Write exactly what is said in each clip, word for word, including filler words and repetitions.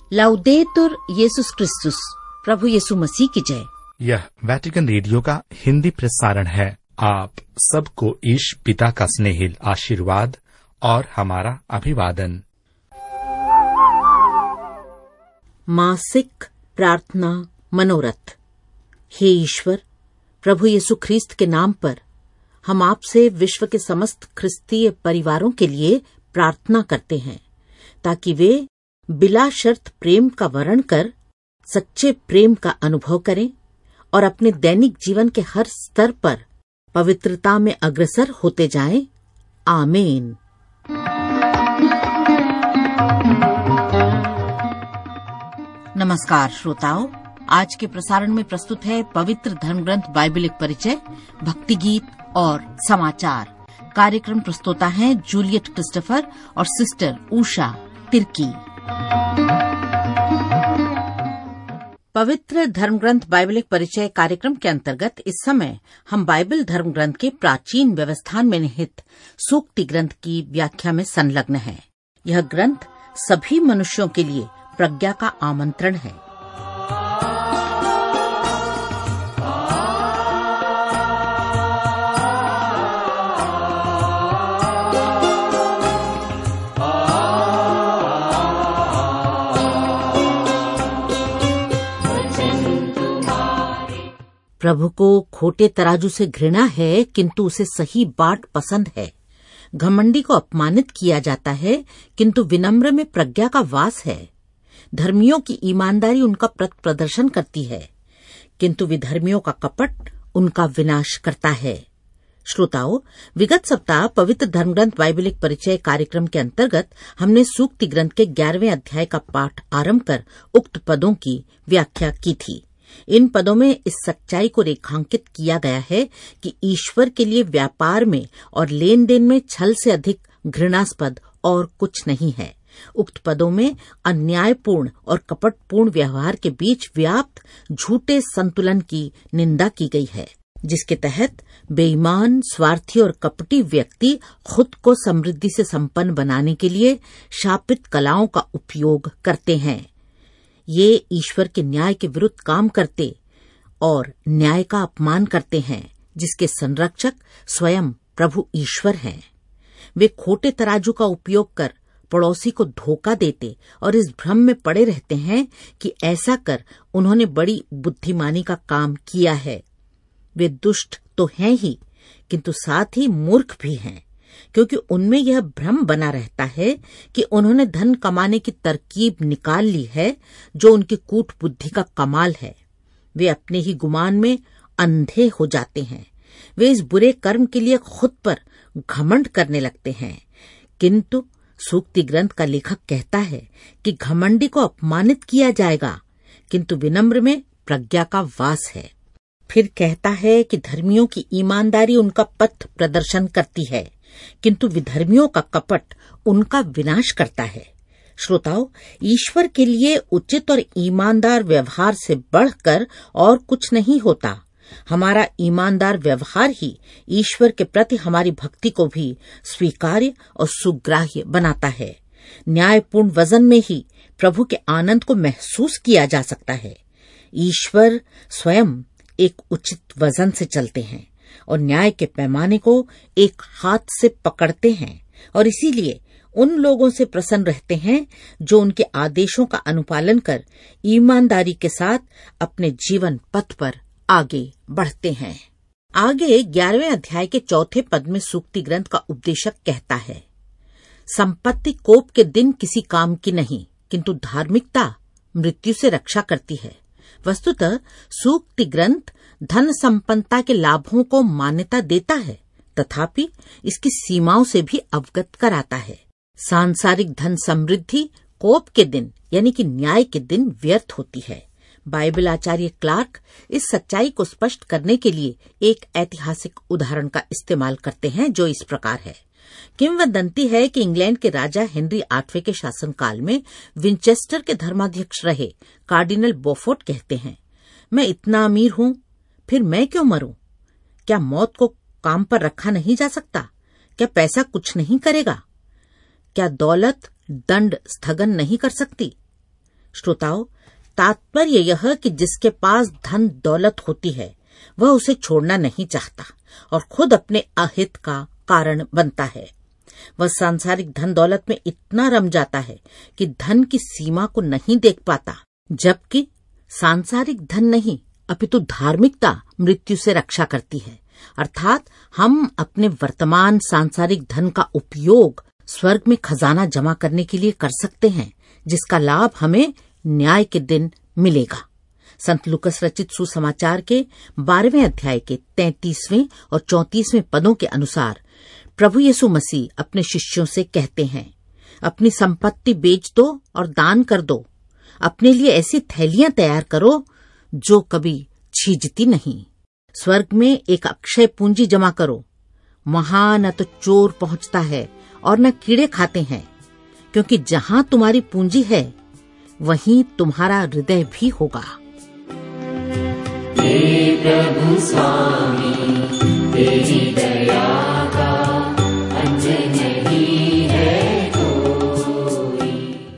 लाउदेतुर येसुस क्रिस्तुस, प्रभु यीशु मसीह की जय। यह वेटिकन रेडियो का हिंदी प्रसारण है। आप सबको ईश पिता का स्नेहिल आशीर्वाद और हमारा अभिवादन। मासिक प्रार्थना मनोरथ। हे ईश्वर, प्रभु यीशु ख्रीस्त के नाम पर हम आपसे विश्व के समस्त ख्रिस्तीय परिवारों के लिए प्रार्थना करते हैं, ताकि वे बिला शर्त प्रेम का वर्ण कर सच्चे प्रेम का अनुभव करें और अपने दैनिक जीवन के हर स्तर पर पवित्रता में अग्रसर होते जाएं। आमीन। नमस्कार श्रोताओं, आज के प्रसारण में प्रस्तुत है पवित्र धर्मग्रंथ बाइबल एक परिचय, भक्ति गीत और समाचार। कार्यक्रम प्रस्तोता हैं जूलियट क्रिस्टोफर और सिस्टर उषा तिर्की। पवित्र धर्मग्रंथ बाइबल एक परिचय कार्यक्रम के अंतर्गत इस समय हम बाइबल धर्मग्रंथ के प्राचीन व्यवस्थान में निहित सूक्ति ग्रंथ की व्याख्या में संलग्न है। यह ग्रंथ सभी मनुष्यों के लिए प्रज्ञा का आमंत्रण है। प्रभु को खोटे तराजू से घृणा है, किंतु उसे सही बाट पसंद है। घमंडी को अपमानित किया जाता है, किंतु विनम्र में प्रज्ञा का वास है। धर्मियों की ईमानदारी उनका प्रत प्रदर्शन करती है, किंतु विधर्मियों का कपट उनका विनाश करता है। श्रोताओं, विगत सप्ताह पवित्र धर्मग्रंथ बाइबल एक परिचय कार्यक्रम के अंतर्गत हमने सूक्ति ग्रंथ के ग्यारहवें अध्याय का पाठ आरंभ कर उक्त पदों की व्याख्या की थी। इन पदों में इस सच्चाई को रेखांकित किया गया है कि ईश्वर के लिए व्यापार में और लेन देन में छल से अधिक घृणास्पद और कुछ नहीं है। उक्त पदों में अन्यायपूर्ण और कपटपूर्ण व्यवहार के बीच व्याप्त झूठे संतुलन की निंदा की गई है, जिसके तहत बेईमान, स्वार्थी और कपटी व्यक्ति खुद को समृद्धि से संपन्न बनाने के लिए शापित कलाओं का उपयोग करते हैं। ये ईश्वर के न्याय के विरुद्ध काम करते और न्याय का अपमान करते हैं, जिसके संरक्षक स्वयं प्रभु ईश्वर हैं। वे खोटे तराजू का उपयोग कर पड़ोसी को धोखा देते और इस भ्रम में पड़े रहते हैं कि ऐसा कर उन्होंने बड़ी बुद्धिमानी का काम किया है। वे दुष्ट तो हैं ही, किंतु साथ ही मूर्ख भी हैं, क्योंकि उनमें यह भ्रम बना रहता है कि उन्होंने धन कमाने की तरकीब निकाल ली है, जो उनकी कूट बुद्धि का कमाल है। वे अपने ही गुमान में अंधे हो जाते हैं। वे इस बुरे कर्म के लिए खुद पर घमंड करने लगते हैं, किंतु सूक्ति ग्रंथ का लेखक कहता है कि घमंडी को अपमानित किया जाएगा, किंतु विनम्र में प्रज्ञा का वास है। फिर कहता है कि धर्मियों की ईमानदारी उनका पथ प्रदर्शन करती है, किंतु विधर्मियों का कपट उनका विनाश करता है। श्रोताओं, ईश्वर के लिए उचित और ईमानदार व्यवहार से बढ़कर और कुछ नहीं होता। हमारा ईमानदार व्यवहार ही ईश्वर के प्रति हमारी भक्ति को भी स्वीकार्य और सुग्राह्य बनाता है। न्यायपूर्ण वजन में ही प्रभु के आनंद को महसूस किया जा सकता है। ईश्वर स्वयं एक उचित वजन से चलते हैं और न्याय के पैमाने को एक हाथ से पकड़ते हैं, और इसीलिए उन लोगों से प्रसन्न रहते हैं जो उनके आदेशों का अनुपालन कर ईमानदारी के साथ अपने जीवन पथ पर आगे बढ़ते हैं। आगे ग्यारहवें अध्याय के चौथे पद में सूक्ति ग्रंथ का उपदेशक कहता है, संपत्ति कोप के दिन किसी काम की नहीं, किंतु धार्मिकता मृत्यु से रक्षा करती है। वस्तुतः सूक्ति ग्रंथ धन संपन्नता के लाभों को मान्यता देता है, तथापि इसकी सीमाओं से भी अवगत कराता है। सांसारिक धन समृद्धि कोप के दिन यानी कि न्याय के दिन व्यर्थ होती है। बाइबल आचार्य क्लार्क इस सच्चाई को स्पष्ट करने के लिए एक ऐतिहासिक उदाहरण का इस्तेमाल करते हैं, जो इस प्रकार है। किंवदंती है कि इंग्लैंड के राजा हेनरी आठवें के शासनकाल में विंचेस्टर के धर्माध्यक्ष रहे कार्डिनल बोफोर्ट कहते हैं, मैं इतना अमीर हूं, फिर मैं क्यों मरूं? क्या मौत को काम पर रखा नहीं जा सकता? क्या पैसा कुछ नहीं करेगा? क्या दौलत दंड स्थगन नहीं कर सकती? श्रोताओं, तात्पर्य यह कि जिसके पास धन दौलत होती है वह उसे छोड़ना नहीं चाहता और खुद अपने अहित का कारण बनता है। वह सांसारिक धन दौलत में इतना रम जाता है कि धन की सीमा को नहीं देख पाता, जबकि सांसारिक धन नहीं अपितु धार्मिकता मृत्यु से रक्षा करती है। अर्थात हम अपने वर्तमान सांसारिक धन का उपयोग स्वर्ग में खजाना जमा करने के लिए कर सकते हैं, जिसका लाभ हमें न्याय के दिन मिलेगा। संत लूकस रचित सुसमाचार के बारहवें अध्याय के तैंतीसवें और चौंतीसवें पदों के अनुसार प्रभु यीशु मसीह अपने शिष्यों से कहते हैं, अपनी संपत्ति बेच दो और दान कर दो। अपने लिए ऐसी थैलियां तैयार करो जो कभी छीजती नहीं। स्वर्ग में एक अक्षय पूंजी जमा करो। वहां न तो चोर पहुंचता है और न कीड़े खाते हैं, क्योंकि जहां तुम्हारी पूंजी है वहीं तुम्हारा हृदय भी होगा। हे प्रभु स्वामी, तेरी दया का अंत नहीं है कोई।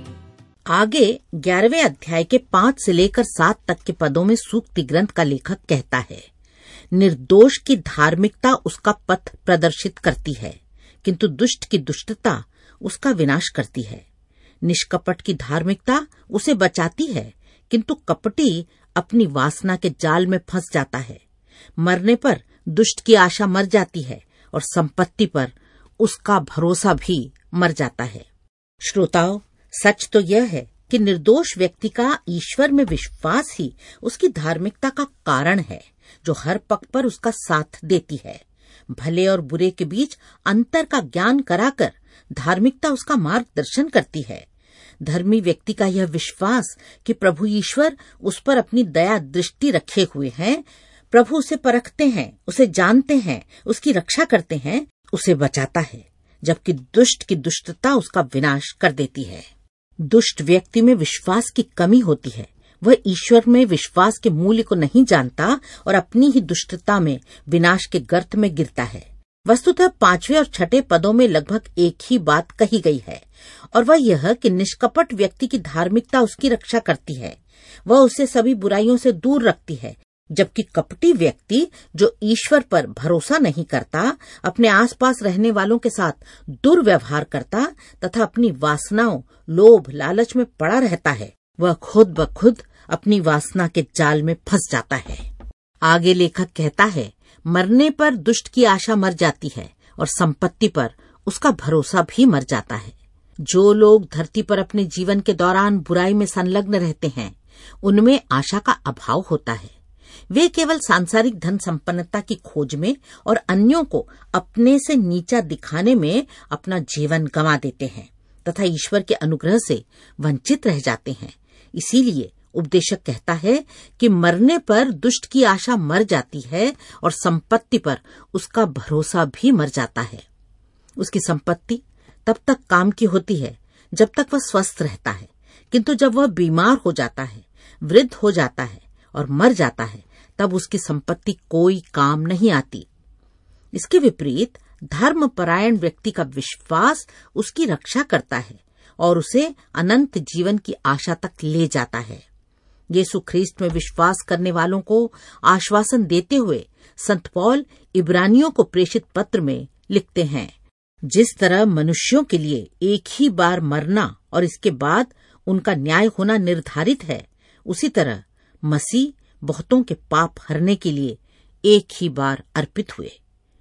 आगे ग्यारहवें अध्याय के पांच से लेकर सात तक के पदों में सूक्ति ग्रंथ का लेखक कहता है, निर्दोष की धार्मिकता उसका पथ प्रदर्शित करती है, किंतु दुष्ट की दुष्टता उसका विनाश करती है। निष्कपट की धार्मिकता उसे बचाती है, किंतु कपटी अपनी वासना के जाल में फंस जाता है। मरने पर दुष्ट की आशा मर जाती है और संपत्ति पर उसका भरोसा भी मर जाता है। श्रोताओं, सच तो यह है कि निर्दोष व्यक्ति का ईश्वर में विश्वास ही उसकी धार्मिकता का कारण है, जो हर पग पर उसका साथ देती है। भले और बुरे के बीच अंतर का ज्ञान कराकर धार्मिकता उसका मार्गदर्शन करती है। धर्मी व्यक्ति का यह विश्वास कि प्रभु ईश्वर उस पर अपनी दया दृष्टि रखे हुए हैं, प्रभु उसे परखते हैं, उसे जानते हैं, उसकी रक्षा करते हैं, उसे बचाता है, जबकि दुष्ट की दुष्टता उसका विनाश कर देती है। दुष्ट व्यक्ति में विश्वास की कमी होती है। वह ईश्वर में विश्वास के मूल्य को नहीं जानता और अपनी ही दुष्टता में विनाश के गर्त में गिरता है। वस्तुतः पांचवें और छठे पदों में लगभग एक ही बात कही गई है, और वह यह कि निष्कपट व्यक्ति की धार्मिकता उसकी रक्षा करती है, वह उसे सभी बुराइयों से दूर रखती है, जबकि कपटी व्यक्ति जो ईश्वर पर भरोसा नहीं करता, अपने आसपास रहने वालों के साथ दुर्व्यवहार करता तथा अपनी वासनाओं, लोभ, लालच में पड़ा रहता है, वह खुद ब खुद अपनी वासना के जाल में फंस जाता है। आगे लेखक कहता है, मरने पर दुष्ट की आशा मर जाती है और संपत्ति पर उसका भरोसा भी मर जाता है। जो लोग धरती पर अपने जीवन के दौरान बुराई में संलग्न रहते हैं, उनमें आशा का अभाव होता है। वे केवल सांसारिक धन संपन्नता की खोज में और अन्यों को अपने से नीचा दिखाने में अपना जीवन गंवा देते हैं तथा ईश्वर के अनुग्रह से वंचित रह जाते हैं। इसीलिए उपदेशक कहता है कि मरने पर दुष्ट की आशा मर जाती है और संपत्ति पर उसका भरोसा भी मर जाता है। उसकी संपत्ति तब तक काम की होती है जब तक वह स्वस्थ रहता है, किंतु जब वह बीमार हो जाता है, वृद्ध हो जाता है और मर जाता है, तब उसकी संपत्ति कोई काम नहीं आती। इसके विपरीत धर्मपरायण व्यक्ति का विश्वास उसकी रक्षा करता है और उसे अनंत जीवन की आशा तक ले जाता है। यीशु ख्रीस्त में विश्वास करने वालों को आश्वासन देते हुए संत पौल इब्रानियों को प्रेषित पत्र में लिखते हैं, जिस तरह मनुष्यों के लिए एक ही बार मरना और इसके बाद उनका न्याय होना निर्धारित है, उसी तरह मसीह बहुतों के पाप हरने के लिए एक ही बार अर्पित हुए।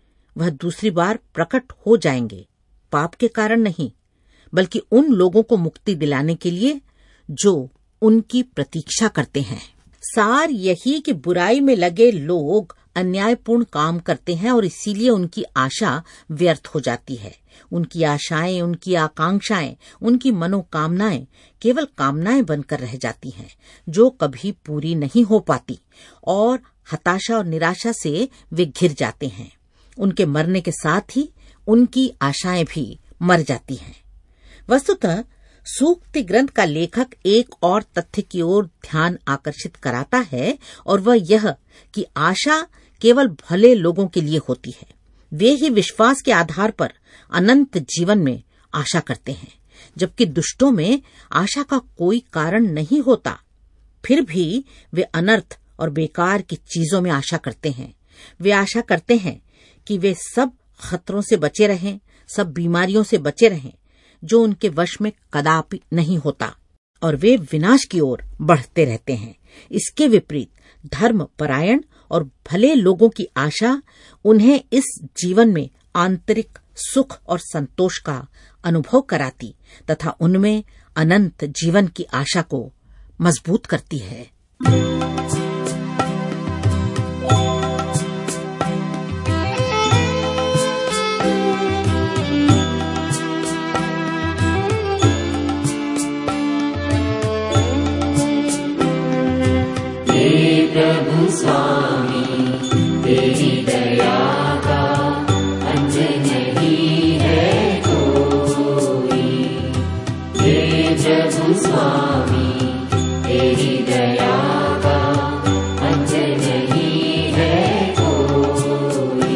वह दूसरी बार प्रकट हो जाएंगे, पाप के कारण नहीं, बल्कि उन लोगों को मुक्ति दिलाने के लिए जो उनकी प्रतीक्षा करते हैं। सार यही कि बुराई में लगे लोग अन्यायपूर्ण काम करते हैं और इसीलिए उनकी आशा व्यर्थ हो जाती है। उनकी आशाएं, उनकी आकांक्षाएं, उनकी मनोकामनाएं केवल कामनाएं बनकर रह जाती हैं, जो कभी पूरी नहीं हो पाती, और हताशा और निराशा से वे घिर जाते हैं। उनके मरने के साथ ही उनकी आशाएं भी मर जाती हैं। वस्तुतः सूक्ति ग्रंथ का लेखक एक और तथ्य की ओर ध्यान आकर्षित कराता है, और वह यह कि आशा केवल भले लोगों के लिए होती है। वे ही विश्वास के आधार पर अनंत जीवन में आशा करते हैं। जबकि दुष्टों में आशा का कोई कारण नहीं होता। फिर भी वे अनर्थ और बेकार की चीजों में आशा करते हैं। वे आशा करते हैं कि वे सब खतरों से बचे रहें, सब बीमारियों से बचे रहें, जो उनके वश में कदापि नहीं होता, और वे विनाश की ओर बढ़ते रहते हैं। इसके विपरीत धर्म परायण और भले लोगों की आशा उन्हें इस जीवन में आंतरिक सुख और संतोष का अनुभव कराती तथा उनमें अनंत जीवन की आशा को मजबूत करती है। प्रभु स्वामी तेरी दया का अंत नहीं है कोई। हे प्रभु स्वामी तेरी दया का अंत नहीं है कोई।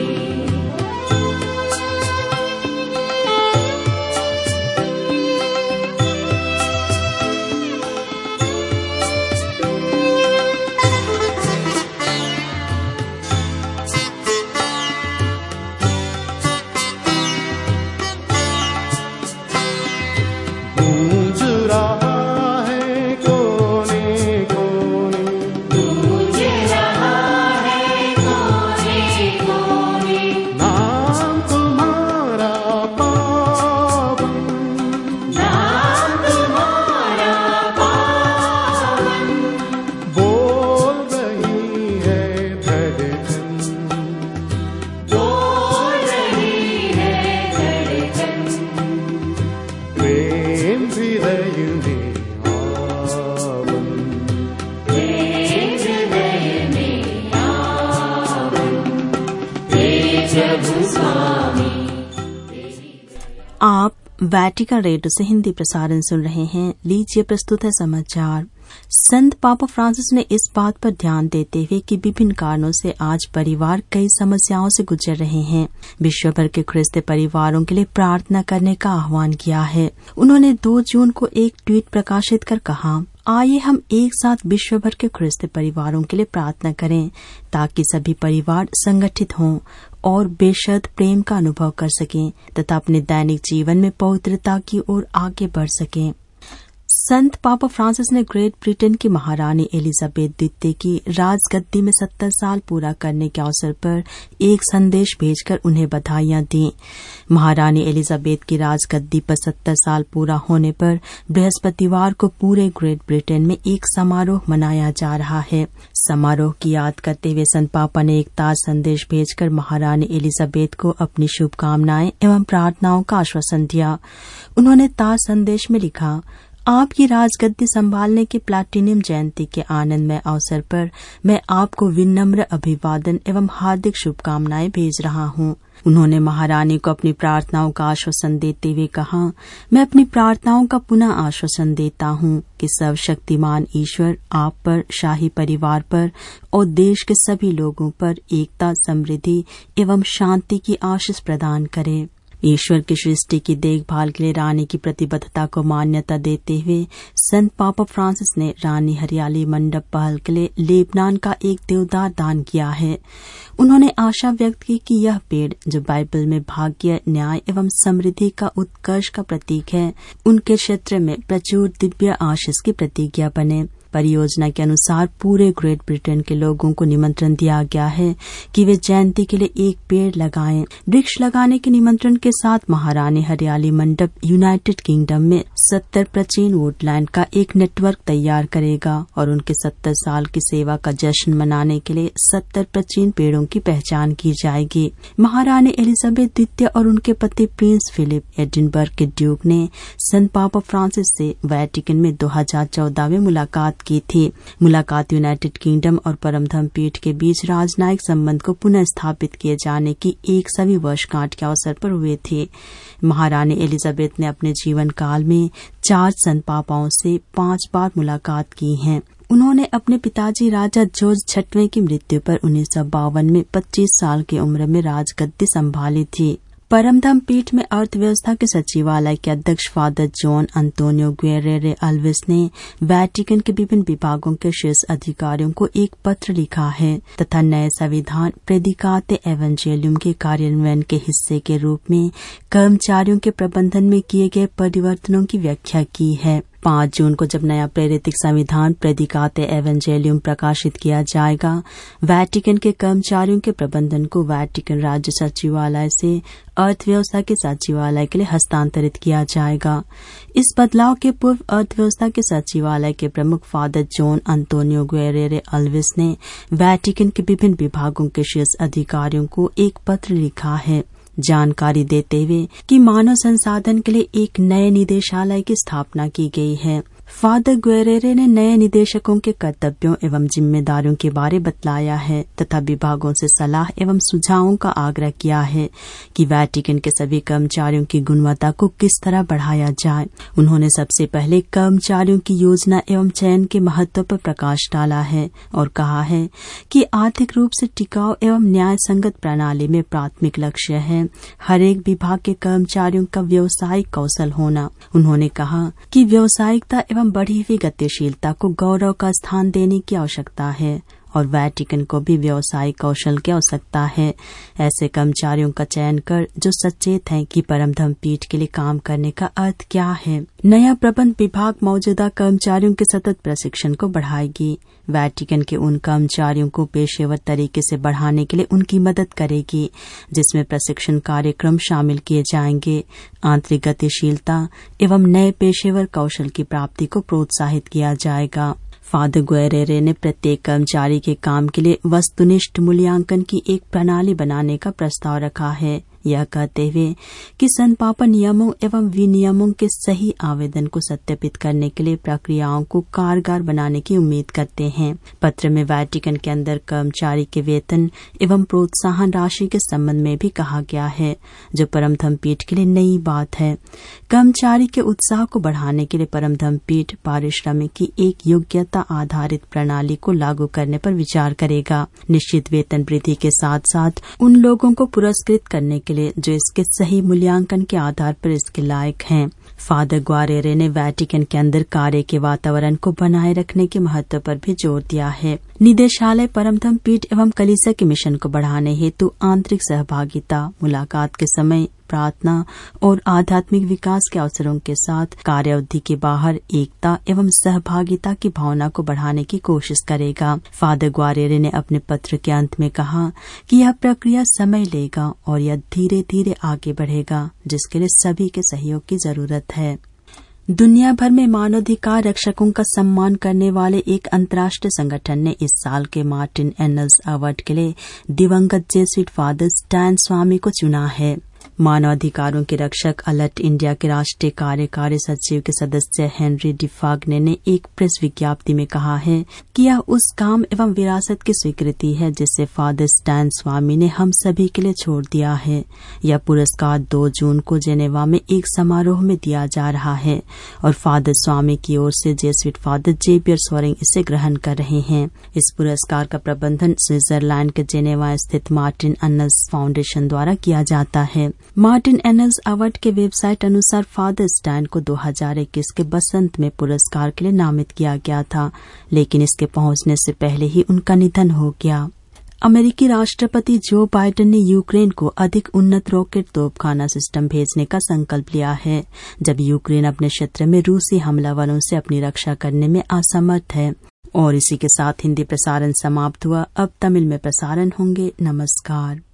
आप वैटिकन रेडियो से हिंदी प्रसारण सुन रहे हैं। लीजिए प्रस्तुत है समाचार। संत पापा फ्रांसिस ने इस बात पर ध्यान देते हुए कि विभिन्न कारणों से आज परिवार कई समस्याओं से गुजर रहे हैं, विश्व भर के ख्रिस्ती परिवारों के लिए प्रार्थना करने का आह्वान किया है। उन्होंने दो जून को एक ट्वीट प्रकाशित कर कहा, आइए हम एक साथ विश्व भर के ख्रिस्ती परिवारों के लिए प्रार्थना करें ताकि सभी परिवार संगठित हों और बेशर्त प्रेम का अनुभव कर सकें तथा अपने दैनिक जीवन में पवित्रता की ओर आगे बढ़ सकें। संत पापा फ्रांसिस ने ग्रेट ब्रिटेन की महारानी एलिजाबेथ द्वितीय की राजगद्दी में सत्तर साल पूरा करने के अवसर पर एक संदेश भेजकर उन्हें बधाइयां दी। महारानी एलिजाबेथ की राजगद्दी पर सत्तर साल पूरा होने पर बृहस्पतिवार को पूरे ग्रेट ब्रिटेन में एक समारोह मनाया जा रहा है। समारोह की याद करते हुए संत पापा ने एक ताज संदेश भेजकर महारानी एलिजाबेथ को अपनी शुभकामनाएं एवं प्रार्थनाओं का आश्वासन दिया। उन्होंने ताज संदेश में लिखा, आपकी राजगद्दी संभालने की प्लैटिनम जयंती के आनंदमय अवसर पर मैं आपको विनम्र अभिवादन एवं हार्दिक शुभकामनाएं भेज रहा हूँ। उन्होंने महारानी को अपनी प्रार्थनाओं का आश्वासन देते हुए कहा, मैं अपनी प्रार्थनाओं का पुनः आश्वासन देता हूँ कि सर्वशक्तिमान ईश्वर आप पर, शाही परिवार पर और देश के सभी लोगों पर एकता, समृद्धि एवं शांति की आशीष प्रदान करे। ईश्वर की सृष्टि की देखभाल के लिए रानी की प्रतिबद्धता को मान्यता देते हुए संत पापा फ्रांसिस ने रानी हरियाली मंडप पहल के लिए लेबनान का एक देवदार दान किया है। उन्होंने आशा व्यक्त की कि यह पेड़, जो बाइबल में भाग्य, न्याय एवं समृद्धि का उत्कर्ष का प्रतीक है, उनके क्षेत्र में प्रचुर दिव्य आशीष की प्रतिज्ञा बने। परियोजना के अनुसार पूरे ग्रेट ब्रिटेन के लोगों को निमंत्रण दिया गया है कि वे जयंती के लिए एक पेड़ लगाएं। वृक्ष लगाने के निमंत्रण के साथ महारानी हरियाली मंडप यूनाइटेड किंगडम में सत्तर प्राचीन वुडलैंड का एक नेटवर्क तैयार करेगा और उनके सत्तर साल की सेवा का जश्न मनाने के लिए सत्तर प्राचीन पेड़ों की पहचान की जाएगी। महारानी एलिजाबेथ द्वितीय और उनके पति प्रिंस फिलिप एडिनबर्ग के ड्यूक ने संत पापा फ्रांसिस से वैटिकन में दो हजार चौदह में मुलाकात की थी। मुलाकात यूनाइटेड किंगडम और परमधम पीठ के बीच राजनयिक संबंध को पुनः स्थापित किए जाने की एक सवी वर्षगांठ के अवसर पर हुए थे। महारानी एलिजाबेथ ने अपने जीवन काल में चार संत पापाओं से पांच बार मुलाकात की है। उन्होंने अपने पिताजी राजा जॉर्ज छठवें की मृत्यु पर उन्नीस सौ बावन में पच्चीस साल की उम्र में राजगद्दी संभाली थी। परमधाम पीठ में अर्थव्यवस्था के सचिवालय के अध्यक्ष father John Antonio Guerrero Alves ने वेटिकन के विभिन्न विभागों के शीर्ष अधिकारियों को एक पत्र लिखा है तथा नए संविधान प्रेडिकाते एवेंजेलियम के कार्यान्वयन के हिस्से के रूप में कर्मचारियों के प्रबंधन में किए गए परिवर्तनों की व्याख्या की है। पांच जून को जब नया प्रेरितिक संविधान प्रेडिकाते एवेंजेलियम प्रकाशित किया जाएगा, वेटिकन के कर्मचारियों के प्रबंधन को वेटिकन राज्य सचिवालय से अर्थव्यवस्था के सचिवालय के लिए हस्तांतरित किया जाएगा। इस बदलाव के पूर्व अर्थव्यवस्था के सचिवालय के प्रमुख father John Antonio Guerrero Alves ने वेटिकन के विभिन्न विभागों के शीर्ष अधिकारियों को एक पत्र लिखा है, जानकारी देते हुए कि मानव संसाधन के लिए एक नए निदेशालय की स्थापना की गई है। फादर गुएरेरे ने नए निदेशकों के कर्तव्यों एवं जिम्मेदारियों के बारे बतलाया है तथा विभागों से सलाह एवं सुझावों का आग्रह किया है कि वेटिकन के सभी कर्मचारियों की गुणवत्ता को किस तरह बढ़ाया जाए। उन्होंने सबसे पहले कर्मचारियों की योजना एवं चयन के महत्व पर प्रकाश डाला है और कहा है कि आर्थिक रूप से टिकाऊ एवं न्याय संगत प्रणाली में प्राथमिक लक्ष्य है हर एक विभाग के कर्मचारियों का व्यावसायिक कौशल होना। उन्होंने कहा कि व्यावसायिकता एवं बढ़ी हुई गतिशीलता को गौरव का स्थान देने की आवश्यकता है और वेटिकन को भी व्यावसायिक कौशल की आवश्यकता है। ऐसे कर्मचारियों का चयन कर जो सचेत हैं कि परमधम पीठ के लिए काम करने का अर्थ क्या है। नया प्रबंध विभाग मौजूदा कर्मचारियों के सतत प्रशिक्षण को बढ़ाएगी। वेटिकन के उन कर्मचारियों को पेशेवर तरीके से बढ़ाने के लिए उनकी मदद करेगी जिसमें प्रशिक्षण कार्यक्रम शामिल किए जाएंगे। आंतरिक गतिशीलता एवं नए पेशेवर कौशल की प्राप्ति को प्रोत्साहित किया जाएगा। फादर गुएरेरे ने प्रत्येक कर्मचारी के काम के लिए वस्तुनिष्ठ मूल्यांकन की एक प्रणाली बनाने का प्रस्ताव रखा है, यह कहते हुए कि संपापन नियमों एवं विनियमों के सही आवेदन को सत्यापित करने के लिए प्रक्रियाओं को कारगर बनाने की उम्मीद करते हैं। पत्र में वेटिकन के अंदर कर्मचारी के वेतन एवं प्रोत्साहन राशि के संबंध में भी कहा गया है, जो परमधम पीठ के लिए नई बात है। कर्मचारी के उत्साह को बढ़ाने के लिए परमधम पीठ पारिश्रमिक की एक योग्यता आधारित प्रणाली को लागू करने पर विचार करेगा। निश्चित वेतन वृद्धि के साथ साथ उन लोगों को पुरस्कृत करने के लिए जो इसके सही मूल्यांकन के आधार पर इसके लायक हैं। फादर गुएरेरे ने वेटिकन के अंदर कार्य के वातावरण को बनाए रखने के महत्व पर भी जोर दिया है। निदेशालय परमधम पीठ एवं कलीसिया के मिशन को बढ़ाने हेतु आंतरिक सहभागिता, मुलाकात के समय प्रार्थना और आध्यात्मिक विकास के अवसरों के साथ कार्य अवधि के बाहर एकता एवं सहभागिता की भावना को बढ़ाने की कोशिश करेगा। फादर गुएरेरे ने अपने पत्र के अंत में कहा कि यह प्रक्रिया समय लेगा और यह धीरे धीरे आगे बढ़ेगा, जिसके लिए सभी के सहयोग की जरूरत है। दुनिया भर में मानवाधिकार रक्षकों का सम्मान करने वाले एक अंतर्राष्ट्रीय संगठन ने इस साल के मार्टिन एनल्स अवार्ड के लिए दिवंगत जेसुइट फादर स्टैन स्वामी को चुना है। मानवाधिकारों के रक्षक अलर्ट इंडिया के राष्ट्रीय कार्यकारी सचिव के सदस्य हेनरी डिफाग्ने ने एक प्रेस विज्ञप्ति में कहा है कि यह उस काम एवं विरासत की स्वीकृति है जिसे फादर स्टैन स्वामी ने हम सभी के लिए छोड़ दिया है। यह पुरस्कार दो जून को जेनेवा में एक समारोह में दिया जा रहा है और फादर स्वामी की ओर से जेसुइट फादर जेबियर सोरिंग इसे ग्रहण कर रहे हैं। इस पुरस्कार का प्रबंधन स्विट्जरलैंड के जेनेवा स्थित मार्टिन एनल्स फाउंडेशन द्वारा किया जाता है। मार्टिन एनल्स अवार्ड के वेबसाइट अनुसार फादर स्टैन को दो हज़ार इक्कीस के बसंत में पुरस्कार के लिए नामित किया गया था, लेकिन इसके पहुंचने से पहले ही उनका निधन हो गया। अमेरिकी राष्ट्रपति जो बाइडेन ने यूक्रेन को अधिक उन्नत रॉकेट तोपखाना सिस्टम भेजने का संकल्प लिया है, जब यूक्रेन अपने क्षेत्र में रूसी हमलावरों से अपनी रक्षा करने में असमर्थ है। और इसी के साथ हिंदी प्रसारण समाप्त हुआ। अब तमिल में प्रसारण होंगे। नमस्कार।